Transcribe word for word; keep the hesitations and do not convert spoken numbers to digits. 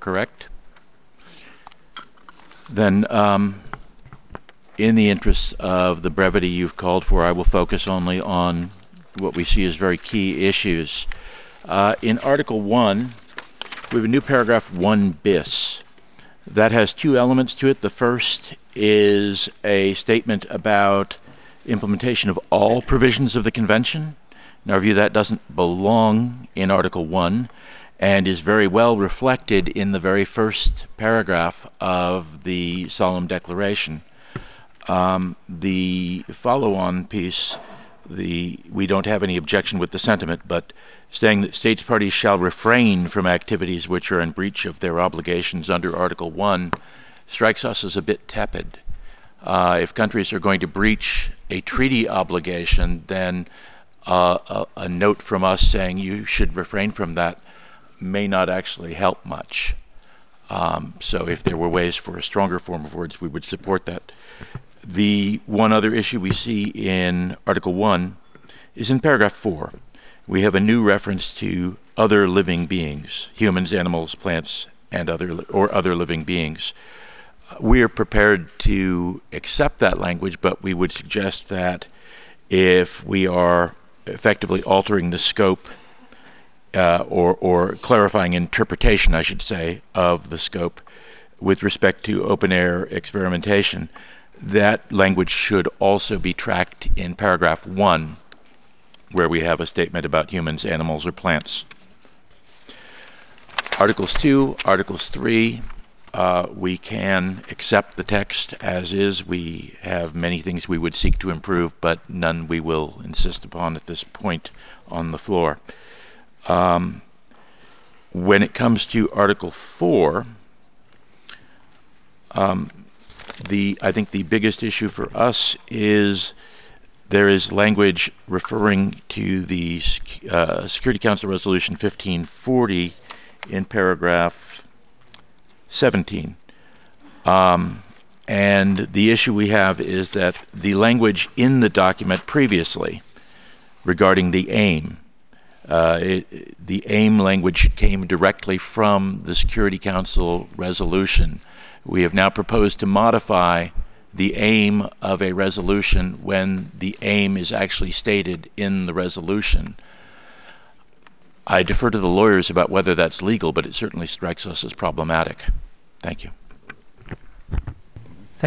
correct? Then, um, in the interests of the brevity you've called for, I will focus only on what we see as very key issues. Uh, in Article one, we have a new paragraph one bis. That has two elements to it. The first is a statement about implementation of all provisions of the Convention. In our view, that doesn't belong in Article one and is very well reflected in the very first paragraph of the Solemn Declaration. Um, the follow-on piece, the we don't have any objection with the sentiment, but saying that states parties shall refrain from activities which are in breach of their obligations under Article one strikes us as a bit tepid. Uh, if countries are going to breach a treaty obligation, then uh, a, a note from us saying you should refrain from that may not actually help much. Um, so if there were ways for a stronger form of words, we would support that. The one other issue we see in Article one is in paragraph four. We have a new reference to other living beings, humans, animals, plants, and other or other living beings. We are prepared to accept that language, but we would suggest that if we are effectively altering the scope uh, or, or clarifying interpretation, I should say, of the scope with respect to open-air experimentation, that language should also be tracked in paragraph one, where we have a statement about humans, animals, or plants. Articles two, Articles three, uh, we can accept the text as is. We have many things we would seek to improve, but none we will insist upon at this point on the floor. Um, when it comes to Article four, um, the I think the biggest issue for us is there is language referring to the uh, Security Council Resolution fifteen forty in paragraph seventeen. Um, and the issue we have is that the language in the document previously regarding the aim, uh, it, the aim language came directly from the Security Council resolution. We have now proposed to modify the aim of a resolution when the aim is actually stated in the resolution. I defer to the lawyers about whether that's legal, but it certainly strikes us as problematic. Thank you.